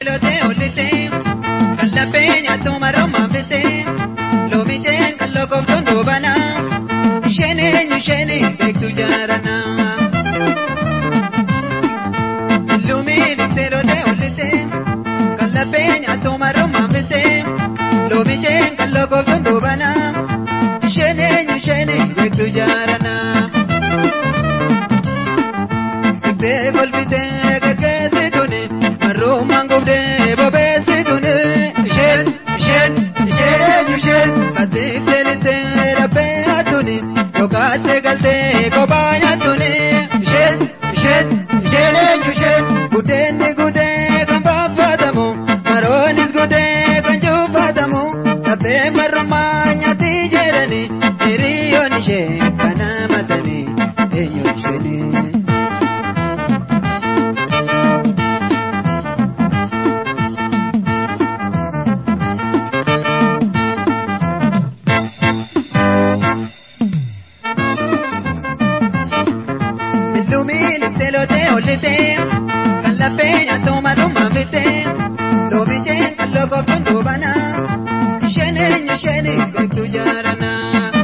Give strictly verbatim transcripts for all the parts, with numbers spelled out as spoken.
Lo te olite, con la peña toma roma vete, lo michen con lo contondo bana, shene ni shene de tu yarana. Lo milite lo te olite, con la peña toma roma vete, lo michen con lo contondo bana, shene ni shene de tu yarana. Si te volviste que que se tune, Roman gobde babe se tune shed shed shed you shed ate telete rape atune lokate galte kobaya tune shed shed shed you shed guden gude kan babadamu maronis gude kan jufadamu tabe marmanya tijerani iriyo ni she kana matani eyo sheni. Lo te olite, con la peña toma roma vete, lo vichen con lo contondo bana, shene ni shene de tu yarana.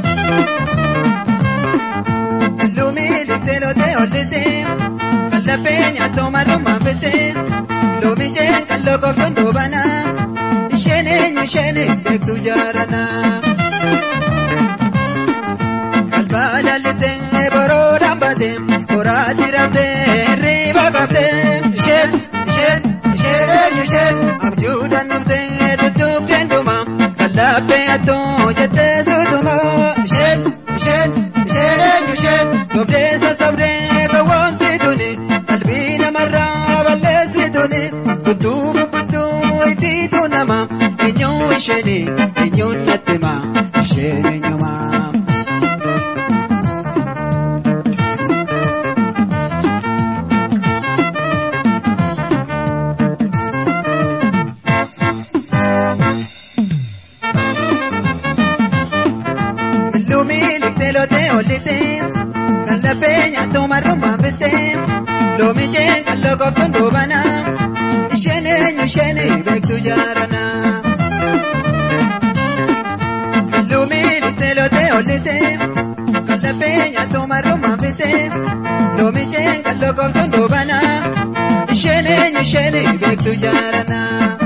Lo milite lo te olite, con la peña toma roma vete, lo vichen con lo contondo bana, shene ni shene de tu yarana. Albala lite borora badem. Ratirate riba babde shed shed shed you shed abjudan nubde to tuken duma kalape ato jete suduma shed shed shed you shed sobre sa sobre bawon siduni albina marra balle siduni butu butu iti tunama inyo sheni inyo natima sheni nyuma. Lo te olite, con la peña toma roma vete, lo michen con lo contondo bana, shene ni shene de tu yarana. Lo milite lo te olite, con la peña toma roma vete, lo michen con lo contondo bana, shene ni shene de tu yarana.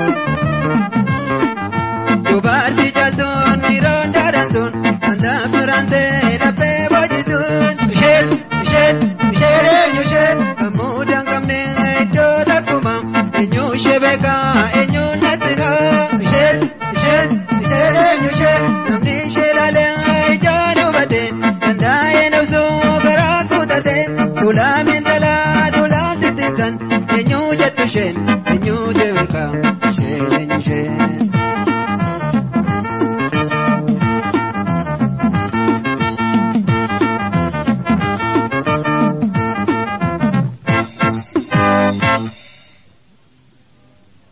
Tu bardi jaldon miron darandon. Durante la pebajidun, shed, shed, shed, you shed. Amudang kamne jola kuma, enyu shebeka, enyu natina. Shed, shed, shed, you shed. Namni sherale janu baden, andaye nafsu karaku taten. Tula mintala, tula citizen, enyu jatu shed, enyu deveka, shed, enyu shed.